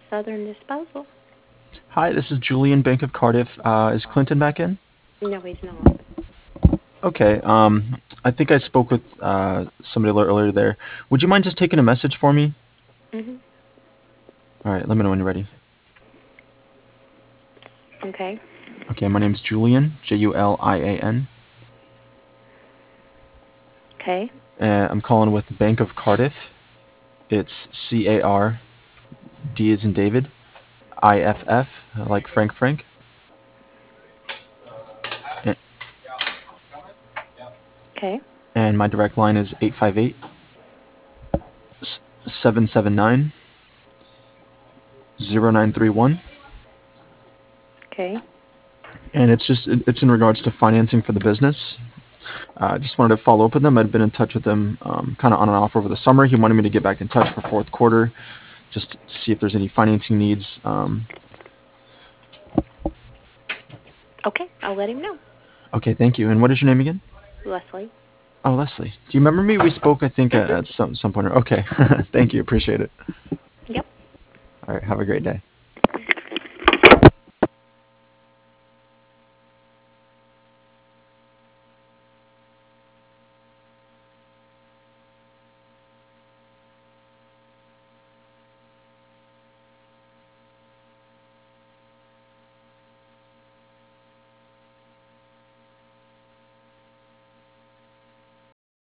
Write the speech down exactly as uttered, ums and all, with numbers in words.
Southern Disposal. Hi, this is Julian, Bank of Cardiff. Uh, is Clinton back in? No, he's not. Okay. Um, I think I spoke with uh, somebody a little earlier there. Would you mind just taking a message for me? Mhm. All right, let me know when you're ready. Okay. Okay, my name's Julian, J U L I A N. Okay. Uh, I'm calling with Bank of Cardiff. It's C A R D as in David, I F F, like Frank Frank. A- Okay. And my direct line is eight five eight, seven seven nine, zero nine three one. Okay. And it's just it's in regards to financing for the business. I uh, just wanted to follow up with him. I'd been in touch with him um, kind of on and off over the summer. He wanted me to get back in touch for fourth quarter, just to see if there's any financing needs. Um, Okay. I'll let him know. okay, thank you. And what is your name again? Leslie. Oh, Leslie. Do you remember me? We spoke, I think, at, Mhm. at some some point. Okay, thank you. Appreciate it. Yep. All right. Have a great day.